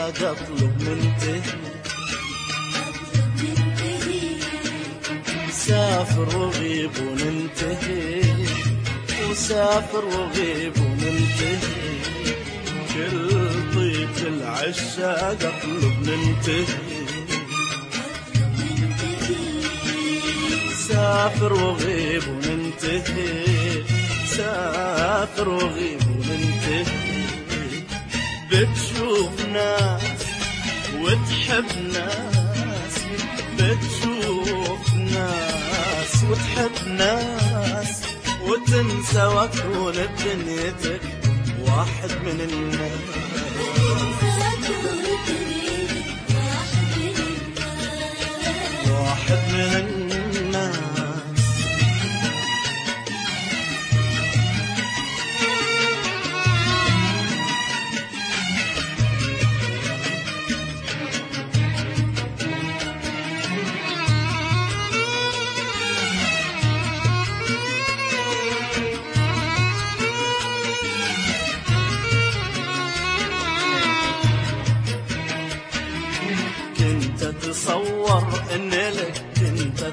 العشاق اطلب منتهي، سافر وغيب وننتهي، وسافر وغيب وننتهي، كل طيب العشاق اطلب ننتهي، سافر وغيب وننتهي، سافر وغيب وننتهي، بتشوف ناس وتحب ناس، بتشوف ناس وتحب ناس، وتنسى وكون بدنيتك واحد من الناس، واحد من الناس. تتصور ان لك، كنت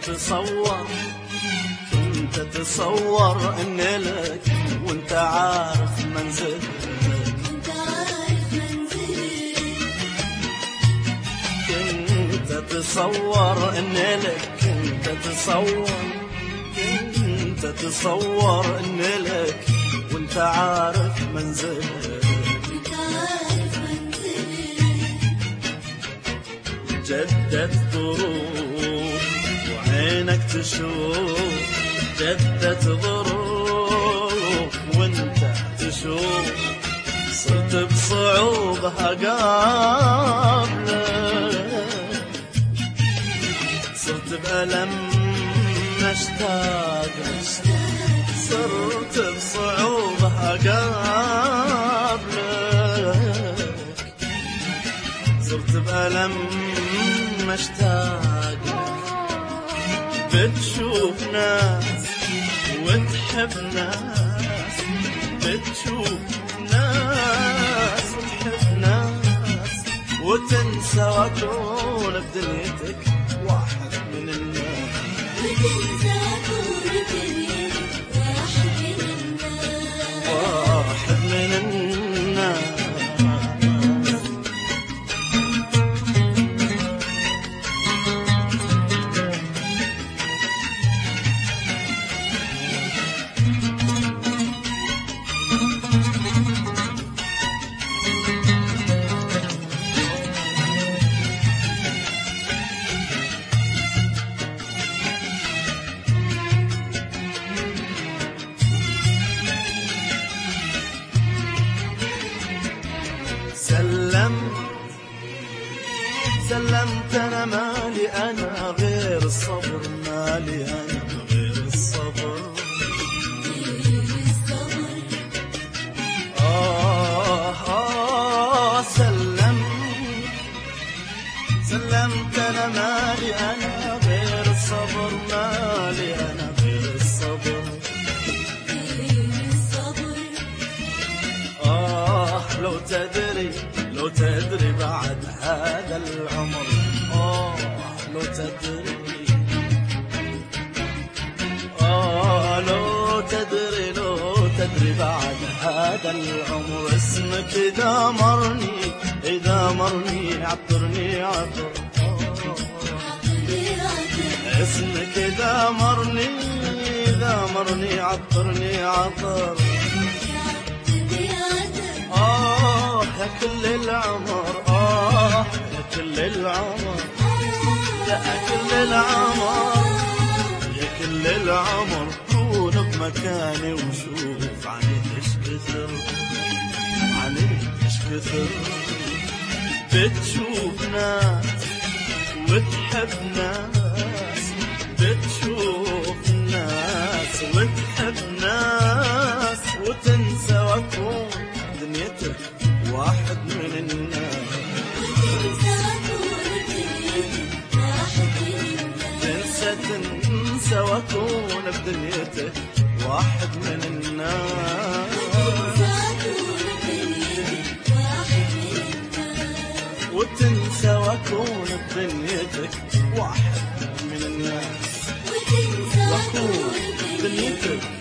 تتصور ان لك وانت عارف منزلك، كنت تتصور ان لك، كنت تتصور ان لك وانت عارف منزلك، جدت ظروف وعينك تشوف، جدت ظروف وانت تشوف، صرت بصعوبة قابلك، صرت بألم مشتاق، صرت بصعوبة قابلك، صرت بألم مشتاق، بتشوف ناس وتحب ناس، بتشوف ناس وتحب ناس، وتنسى وكون بدنيتك واحد من الناس، وتنسى وكون بدنيتك واحد من الناس. سلمت أنا مالي أنا غير الصبر، مالي أنا غير الصبر، سلمت أنا مالي أنا غير الصبر، مالي أنا غير الصبر، لو تدري بعد هذا العمر، لو تدري بعد هذا العمر، اسمك إذا مرني عطرني عطر، اسمك إذا مرني عطرني عطر، يا كل العمر، يا كل العمر، يا كل العمر، يا كل العمر، كون بمكاني وشوف عليك ايش كثر، عليك ايش كثر، بتشوف ناس وتحب ناس، بتشوف ناس وتحب ناس، وتنسى وكون دنيتك واحد من الناس، تنسى وكون بدنيتك واحد من الناس. وتنسى واكون بدنيتك واحد من الناس، وتنسى واكون بدنيتك